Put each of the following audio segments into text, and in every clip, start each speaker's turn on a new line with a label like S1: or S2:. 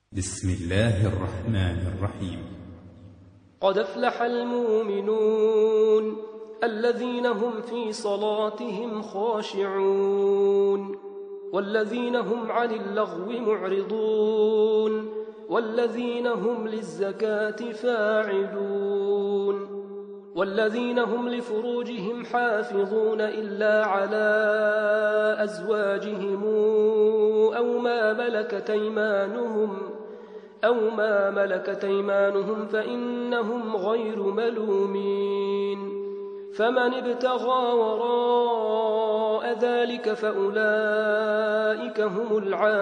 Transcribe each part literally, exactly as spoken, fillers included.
S1: بسم الله الرحمن الرحيم.
S2: قد أفلح المؤمنون الذين هم في صلاتهم خاشعون والذين هم عن اللغو معرضون والذين هم للزكاة فاعلون والذين هم لفروجهم حافظون إلا على أزواجهم أو ما ملكت أيمانهم أو ما ملكت أيمانهم فإنهم غير ملومين فمن ابتغى وراء ذلك فأولئك هم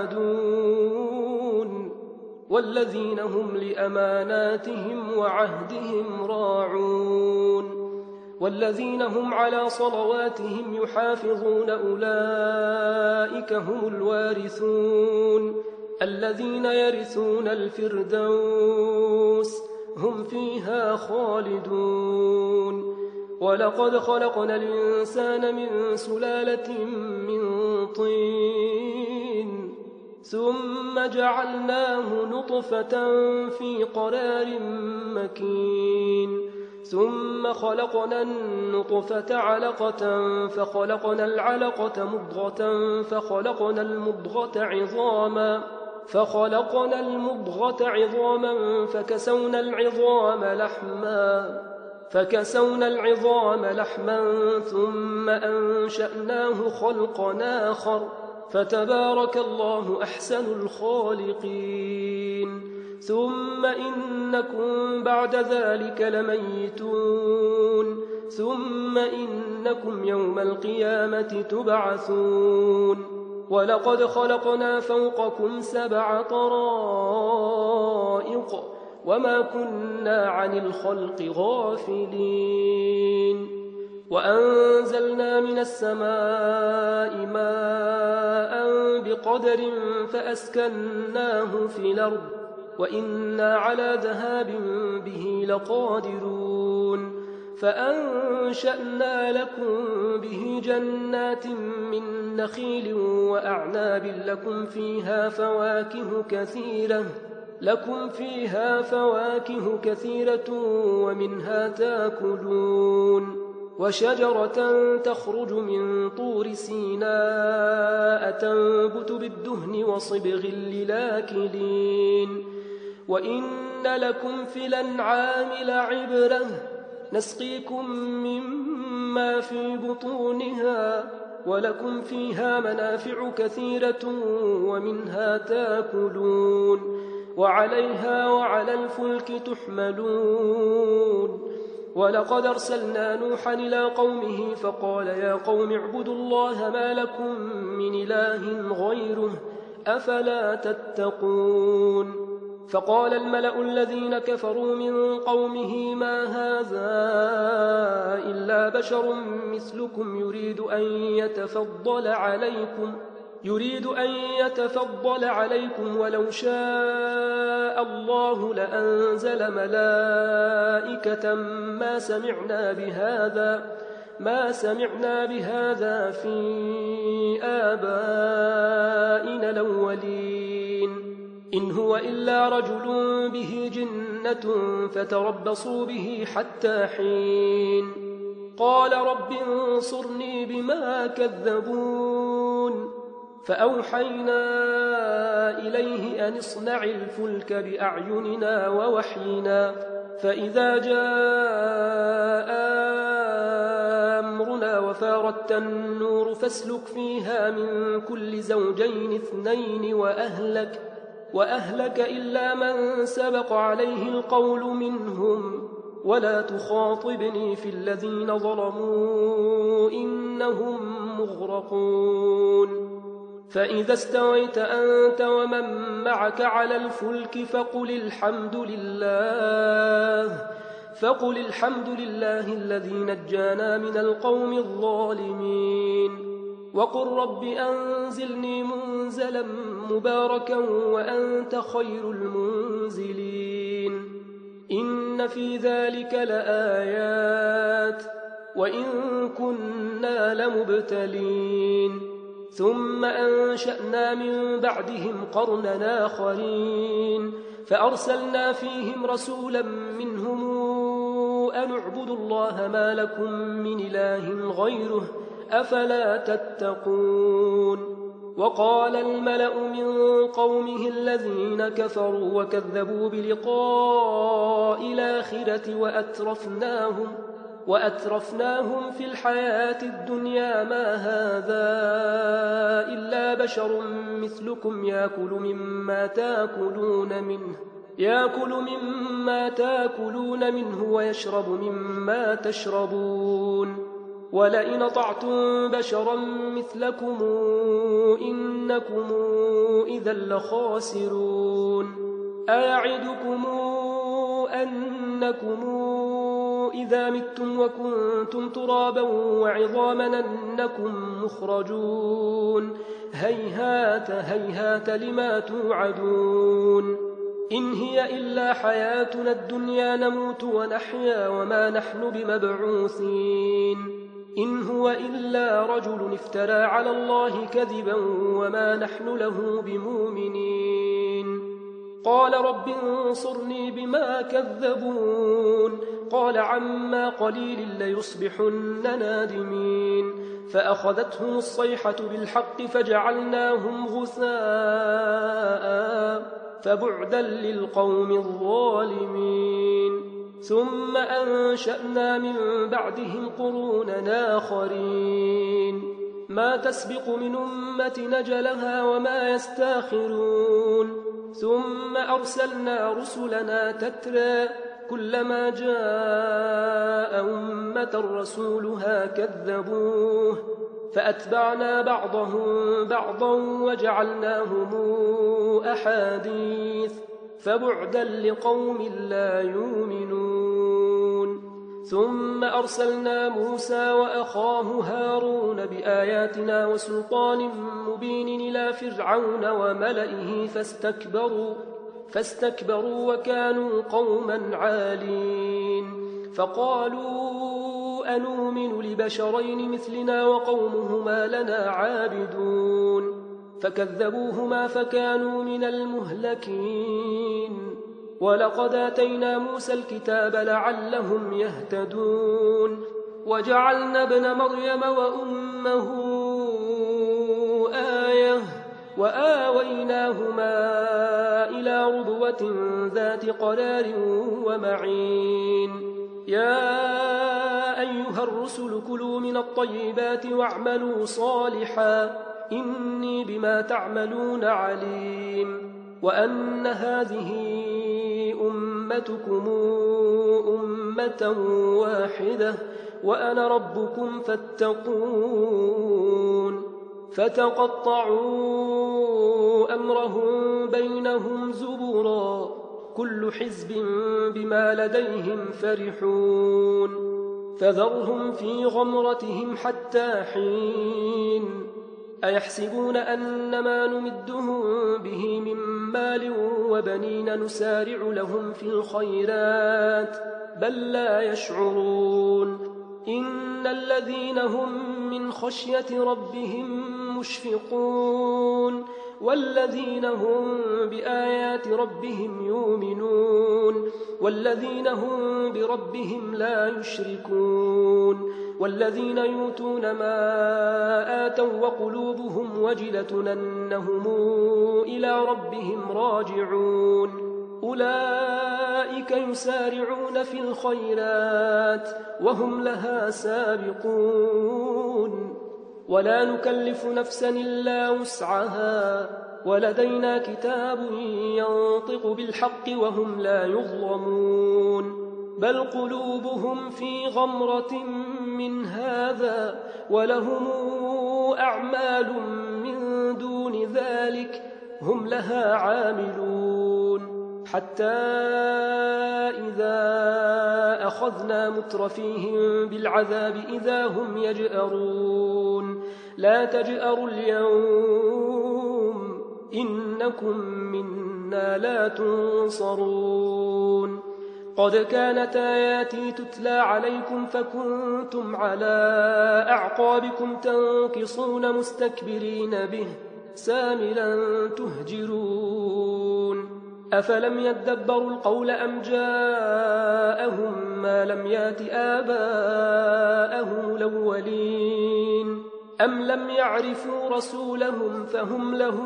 S2: العادون والذين هم لأماناتهم وعهدهم راعون والذين هم على صلواتهم يحافظون أولئك هم الوارثون الذين يرثون الفردوس هم فيها خالدون ولقد خلقنا الإنسان من سلالة من طين ثم جعلناه نطفة في قرار مكين ثم خلقنا النطفة علقة فخلقنا العلقة مضغة فخلقنا المضغة عظاما فخلقنا المضغة عظاما فكسونا العظام لحما فكسونا العظام لحما ثم أنشأناه خلقا آخر فتبارك الله أحسن الخالقين ثم إنكم بعد ذلك لميتون ثم إنكم يوم القيامة تبعثون ولقد خلقنا فوقكم سبع طرائق وما كنا عن الخلق غافلين وأنزلنا من السماء ماء بقدر فأسكناه في الأرض وإنا على ذهاب به لقادرون فأنشأنا لكم به جنات من نخيل وأعناب لكم فيها فواكه كثيرة لكم فيها فواكه كثيرة ومنها تاكلون وشجرة تخرج من طور سيناء تنبت بالدهن وصبغ للاكلين وإن لكم في الأنعام لعبرة نسقيكم مما في بطونها ولكم فيها منافع كثيرة ومنها تاكلون وعليها وعلى الفلك تحملون ولقد أرسلنا نوحا إلى قومه فقال يا قوم اعبدوا الله ما لكم من إله غيره أفلا تتقون فقال الملأ الذين كفروا من قومه ما هذا إلا بشر مثلكم يريد أن يتفضل عليكم يريد أن يتفضل عليكم ولو شاء الله لأنزل ملائكة ما سمعنا بهذا ما سمعنا بهذا في آبائنا الأولين إن هو إلا رجل به جنة فتربصوا به حتى حين قال رب انصرني بما كذبون فأوحينا إليه أن اصنع الفلك بأعيننا ووحينا فإذا جاء أمرنا وفارت النور فاسلك فيها من كل زوجين اثنين وأهلك وأهلك إلا من سبق عليه القول منهم ولا تخاطبني في الذين ظلموا إنهم مغرقون فإذا استويت أنت ومن معك على الفلك فقل الحمد لله فقل الحمد لله الذي نجانا من القوم الظالمين وقل رب أنزلني منزلا مباركا وأنت خير المنزلين إن في ذلك لآيات وإن كنا لمبتلين ثم أنشأنا من بعدهم قرنا آخرين فأرسلنا فيهم رسولا منهم أن اعبدوا الله ما لكم من إله غيره أفلا تتقون وقال الملأ من قومه الذين كفروا وكذبوا بلقاء الآخرة وأترفناهم وأترفناهم في الحياة الدنيا ما هذا إلا بشر مثلكم يأكل مما تأكلون منه يأكل مما تأكلون منه ويشرب مما تشربون ولئن أطعتم بشرا مثلكم إنكم إذا لخاسرون أيعدكم أنكم إذا متم وكنتم ترابا وعظاما أنكم مخرجون هيهات هيهات لما توعدون إن هي إلا حياتنا الدنيا نموت ونحيا وما نحن بمبعوثين إن هو إلا رجل افترى على الله كذبا وما نحن له بمؤمنين قال رب انصرني بما كذبون قال عما قليل ليصبحن نادمين فأخذتهم الصيحة بالحق فجعلناهم غثاء فبعدا للقوم الظالمين ثم أنشأنا من بعدهم قرونا آخرين ما تسبق من أمة نجلها وما يستاخرون ثم أرسلنا رسلنا تترى كلما جاء أمة رسولها كذبوه فأتبعنا بعضهم بعضا وجعلناهم أحاديث فبعدا لقوم لا يؤمنون ثم أرسلنا موسى وأخاه هارون بآياتنا وسلطان مبين إلى فرعون وملئه فاستكبروا فاستكبروا وكانوا قوما عالين فقالوا أنؤمن لبشرين مثلنا وقومهما لنا عابدون فكذبوهما فكانوا من المهلكين ولقد آتينا موسى الكتاب لعلهم يهتدون وجعلنا ابن مريم وأمه آية وآويناهما إلى ربوة ذات قرار ومعين يا أيها الرسل كلوا من الطيبات واعملوا صالحا إني بما تعملون عليم وأن هذه أمتكم أمة واحدة وأنا ربكم فاتقون فتقطعوا أمرهم بينهم زبرا كل حزب بما لديهم فرحون فذرهم في غمرتهم حتى حين أيحسبون أنما نمدهم به من مال وبنين نسارع لهم في الخيرات بل لا يشعرون إن الذين هم من خشية ربهم مشفقون والذين هم بآيات ربهم يؤمنون والذين هم بربهم لا يشركون والذين يؤتون ما آتوا وقلوبهم وجلة أنهم إلى ربهم راجعون أولئك يسارعون في الخيرات وهم لها سابقون ولا نكلف نفسا إلا وسعها ولدينا كتاب ينطق بالحق وهم لا يظلمون بل قلوبهم في غمرة من هذا ولهم أعمال من دون ذلك هم لها عاملون حتى إذا أخذنا مترفيهم بالعذاب إذا هم يجأرون لا تجأروا اليوم إنكم منا لا تنصرون قد كانت آياتي تتلى عليكم فكنتم على أعقابكم تنكصون مستكبرين به ساملا تهجرون أفلم يدبروا القول أم جاءهم ما لم يات آباءهم الأولين أم لم يعرفوا رسولهم فهم له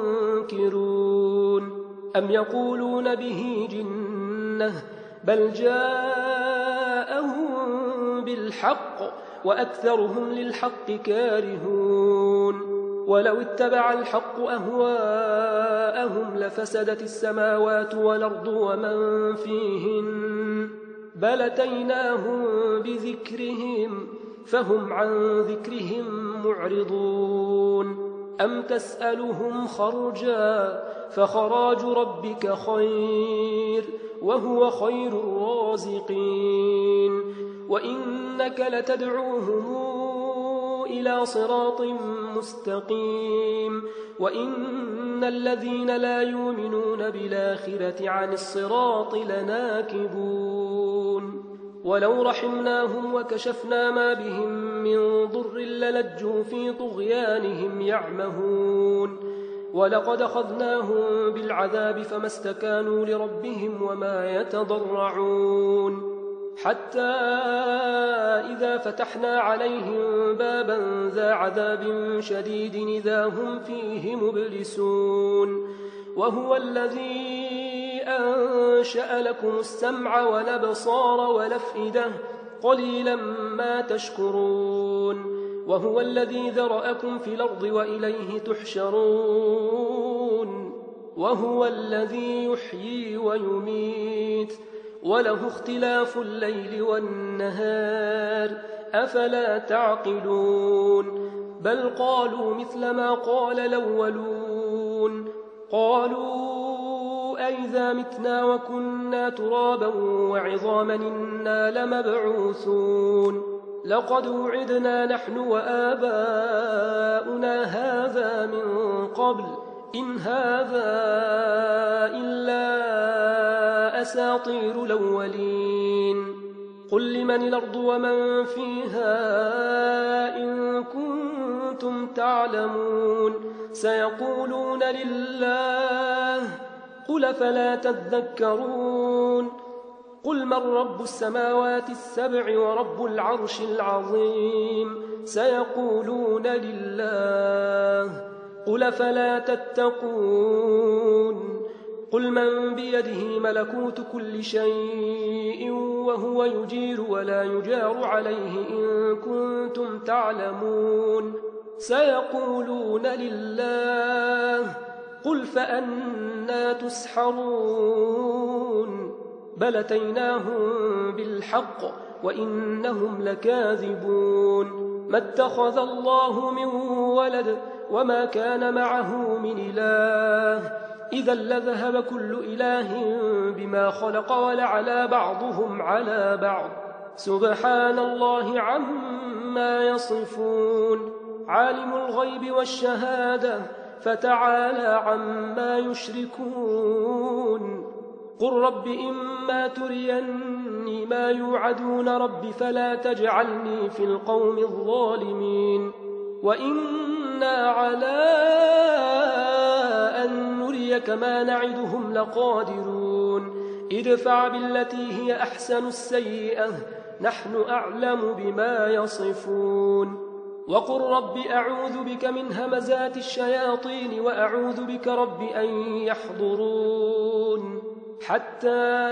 S2: منكرون أم يقولون به جنة بل جاءهم بالحق وأكثرهم للحق كارهون ولو اتبع الحق أهواءهم لفسدت السماوات والأرض ومن فيهن بل أتيناهم بذكرهم فهم عن ذكرهم معرضون أم تسألهم خرجا فخراج ربك خير وهو خير الرازقين وإنك لتدعوهم إلى صراط مستقيم وإن الذين لا يؤمنون بالآخرة عن الصراط لناكبون ولو رحمناهم وكشفنا ما بهم من ضر للجوا في طغيانهم يعمهون ولقد أخذناهم بالعذاب فما استكانوا لربهم وما يتضرعون حتى إذا فتحنا عليهم بابا ذا عذاب شديد إذا هم فيه مبلسون وهو الذي أنشأ لكم السمع والأبصار والأفئدة قليلا ما تشكرون وهو الذي ذرأكم في الأرض وإليه تحشرون وهو الذي يحيي ويميت وله اختلاف الليل والنهار أفلا تعقلون بل قالوا مثل ما قال الأولون قالوا أئذا متنا وكنا ترابا وعظاما إنا لمبعوثون لقد وعدنا نحن وآباؤنا هذا من قبل إن هذا إلا أساطير الأولين قل لمن الأرض ومن فيها إن كنتم تعلمون سيقولون لله قل فلا تذكرون قل من رب السماوات السبع ورب العرش العظيم سيقولون لله قل فلا تتقون قل من بيده ملكوت كل شيء وهو يجير ولا يجار عليه إن كنتم تعلمون سيقولون لله قل فأنى تسحرون بل أتيناهم بالحق وإنهم لكاذبون ما اتخذ الله من ولد وما كان معه من إله إذا لذهب كل إله بما خلق ولعلى بعضهم على بعض سبحان الله عما يصفون عالم الغيب والشهادة فتعالى عما يشركون قل رب إما تريني ما يوعدون رب فلا تجعلني في القوم الظالمين وإنا على أن نريك ما نعدهم لقادرون ادفع بالتي هي أحسن السيئة نحن أعلم بما يصفون وقل رب أعوذ بك من همزات الشياطين وأعوذ بك رب أن يحضرون حتى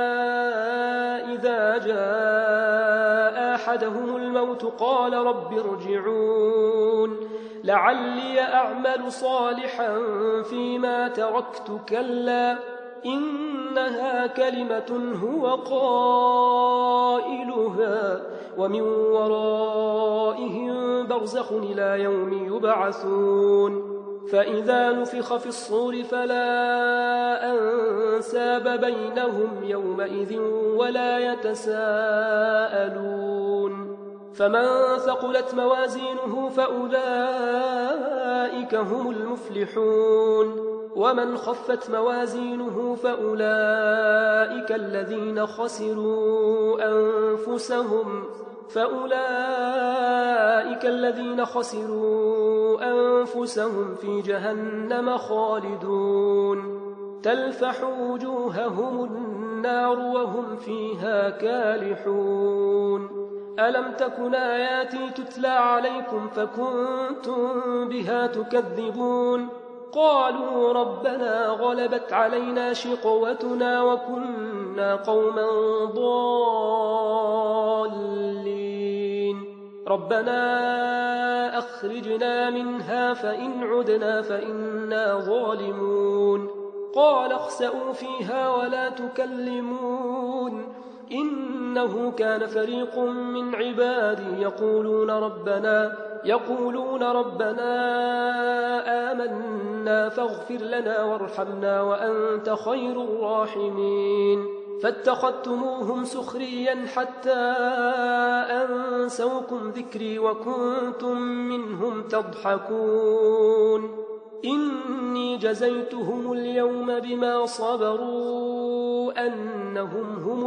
S2: إذا جاء أحدهم الموت قال رب ارجعون لعلي أعمل صالحا فيما تركت كلا إنها كلمة هو قائلها ومن ورائهم برزخ إلى يوم يبعثون فإذا نفخ في الصور فلا أنساب بينهم يومئذ ولا يتساءلون فمن ثقلت موازينه فأولئك هم المفلحون ومن خفت موازينه فأولئك الذين خسروا أنفسهم فأولئك الذين خسروا أنفسهم في جهنم خالدون تلفح وجوههم النار وهم فيها كالحون ألم تكن آياتي تتلى عليكم فكنتم بها تكذبون قالوا ربنا غلبت علينا شقوتنا وكنا قوما ضالين ربنا أخرجنا منها فإن عدنا فإنا ظالمون قال اخسئوا فيها ولا تكلمون إنه كان فريق من عبادي يقولون ربنا يقولون ربنا آمنا فاغفر لنا وارحمنا وأنت خير الراحمين فاتخذتموهم سخريا حتى أنسوكم ذكري وكنتم منهم تضحكون إني جزيتهم اليوم بما صبروا أنهم هم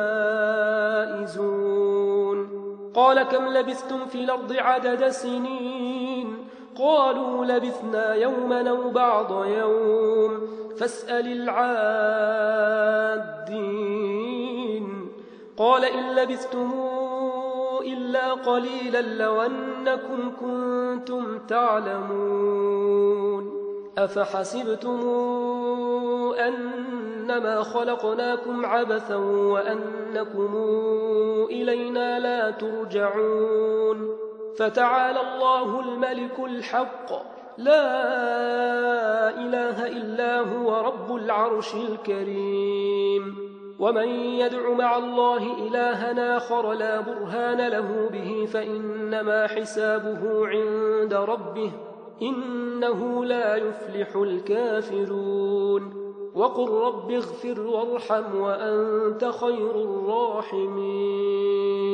S2: الفائزون قال كم لبثتم في الأرض عدد سنين قالوا لبثنا يوما أو بعض يوم فاسأل العادين قال إن لبثتم إلا قليلا لو أنكم كنتم تعلمون أفحسبتم أنما خلقناكم عبثا وأنكم إلينا لا ترجعون فتعالى الله الملك الحق لا إله إلا هو رب العرش الكريم ومن يدع مع الله إلها آخر لا برهان له به فإنما حسابه عند ربه إنه لا يفلح الكافرون وقل رب اغفر وارحم وأنت خير الراحمين